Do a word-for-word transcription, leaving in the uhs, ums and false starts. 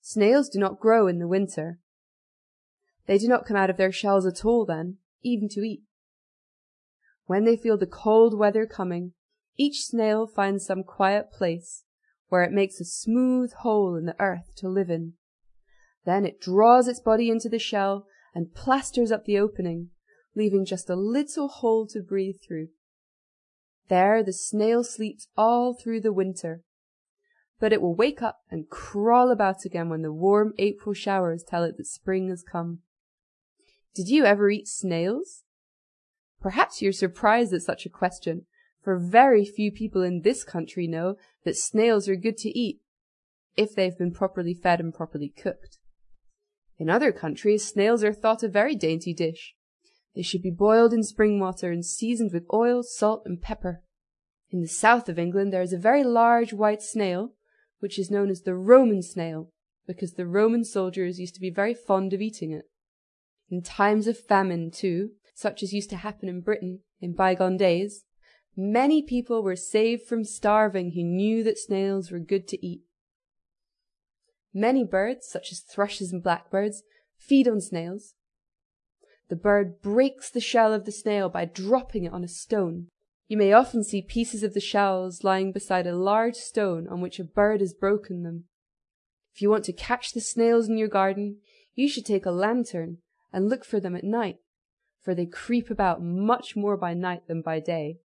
Snails do not grow in the winter. They do not come out of their shells at all then, even to eat. When they feel the cold weather coming, each snail finds some quiet place where it makes a smooth hole in the earth to live in. Then it draws its body into the shell and plasters up the opening, leaving just a little hole to breathe through. There the snail sleeps all through the winter, but it will wake up and crawl about again when the warm April showers tell it that spring has come. Did you ever eat snails? Perhaps you're surprised at such a question, for very few people in this country know that snails are good to eat, if they've been properly fed and properly cooked. In other countries, snails are thought a very dainty dish. They should be boiled in spring water and seasoned with oil, salt, and pepper. In the south of England there is a very large white snail, which is known as the Roman snail, because the Roman soldiers used to be very fond of eating it. In times of famine, too, such as used to happen in Britain in bygone days, many people were saved from starving who knew that snails were good to eat. Many birds, such as thrushes and blackbirds, feed on snails. The bird breaks the shell of the snail by dropping it on a stone. You may often see pieces of the shells lying beside a large stone on which a bird has broken them. If you want to catch the snails in your garden, you should take a lantern and look for them at night, for they creep about much more by night than by day.